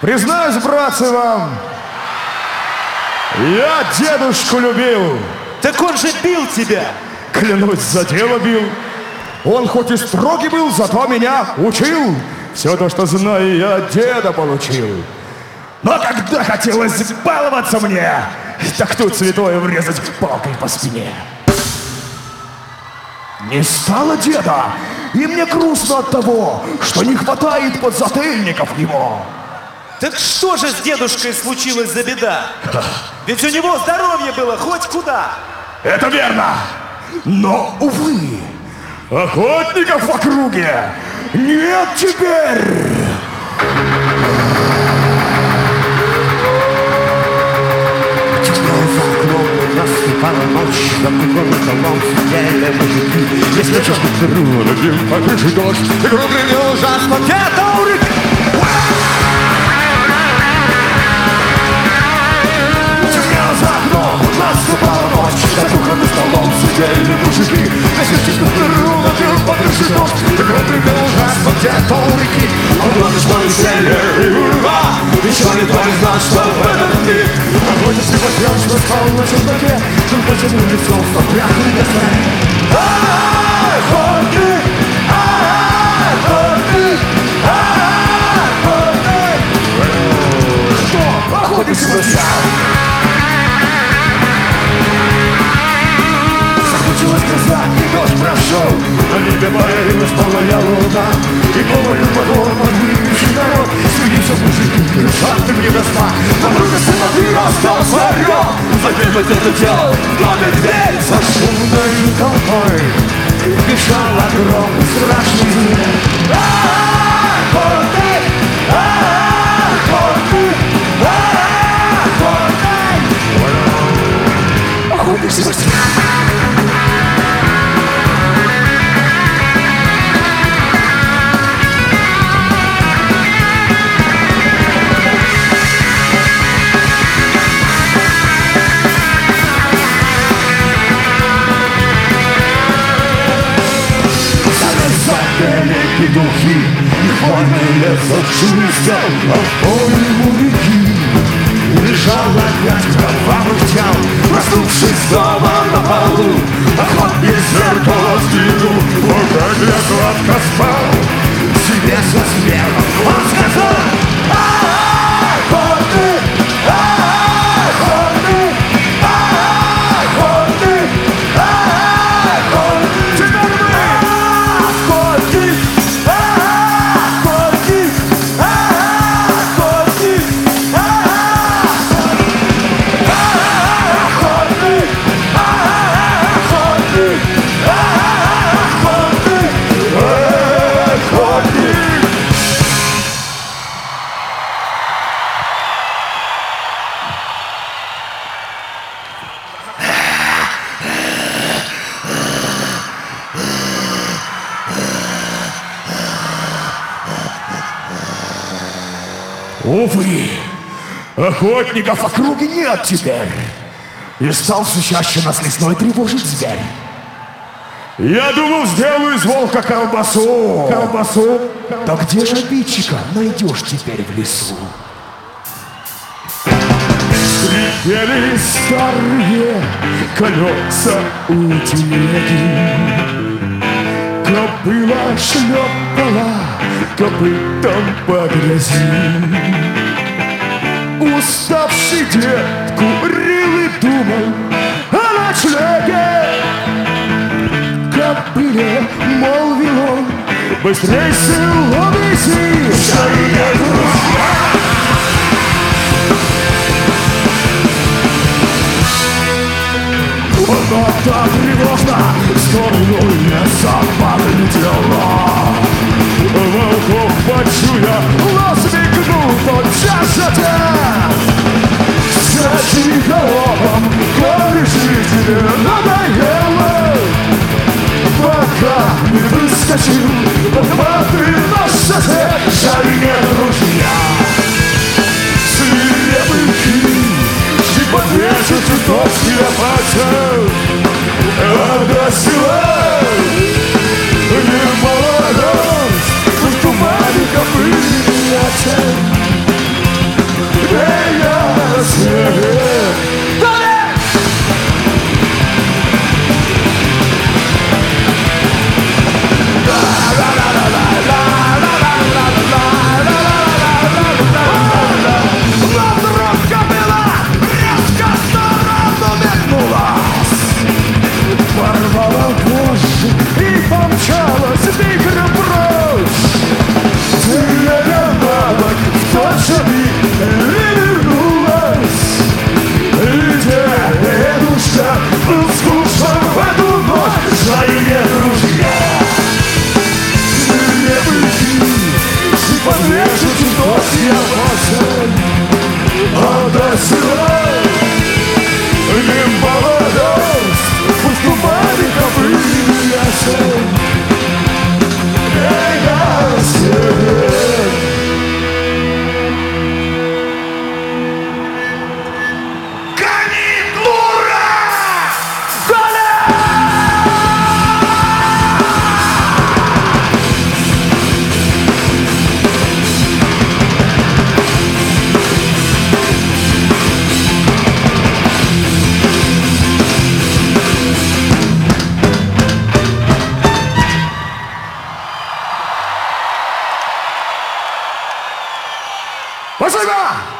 Признаюсь, братцы, вам, я дедушку любил. Так он же бил тебя. Клянусь, за дело бил. Он хоть и строгий был, зато меня учил. Все то, что знаю, я от деда получил. Но когда хотелось баловаться мне, так тут святое врезать палкой по спине. Не стало деда, и мне грустно от того, что не хватает подзатыльников его. Так что же с дедушкой случилось за беда? Ведь у него здоровье было хоть куда. Это верно, но, увы, охотников в округе нет теперь. Наступала ночь, за кругом столом сидели мужики. Если честно, рулим по крыше дождь, и кругами ужасно петурик. Темнело за окном, наступала ночь, за кругом столом сидели мужики. Если честно, рулим по крыше дождь, и кругами ужасно петурики. Он ловит свой веселье и ура, еще никто не знал, что в этом мире. Охотник смотрел, что спал на чердаке, чем потянул лицо в сопрях и гостей. Охотник! Охотник! Охотник! Что? Охотник смотрел! Захватилась гроза, и дождь прошел, на небе появилась полная луна, и полную подвор подвыпивший народ. Сидится мужики, кричат им небеса, вокруг смотри, остался орел. Закрепить это дело, в доме дверь со шумной толпой бежал огромный страшный зверь. Охотник! Охотник! Охотник! Охотник Себастьян! Петухи, их вольные зачистил, а в поле моряки. Лежал опять кровавых тел, проснувшись дома на полу. Охотник зеркало сдвинул, вот как я сладко спал. Себе со смехом он сказал: охотник, охотник, охотник, охотник. Теперь мы охотник. Увы, охотников в округе нет теперь. И стал все чаще нас лесной тревожить зверь. Я думал, сделаю из волка колбасу. Колбасу? Да где же обидчика найдешь теперь в лесу? Скрипели старые колеса у телеги. Кобыла шлепала копытом по грязи. Уставший дед курил и думал о ночлеге. Кобыле молвил он: быстрей село вези, скорее друзья. Но так тревожно в сторону леса подлетела. Волков почуя, нос мигнул тотчас затем. Скачи головом, коли жизни надоело. Пока не выскочил, посмотри на шоссе, жаль нет ружья. Свирепый хищник подвесит цветовский опасен. А до села не молодость, в тумане копыт. Спасибо!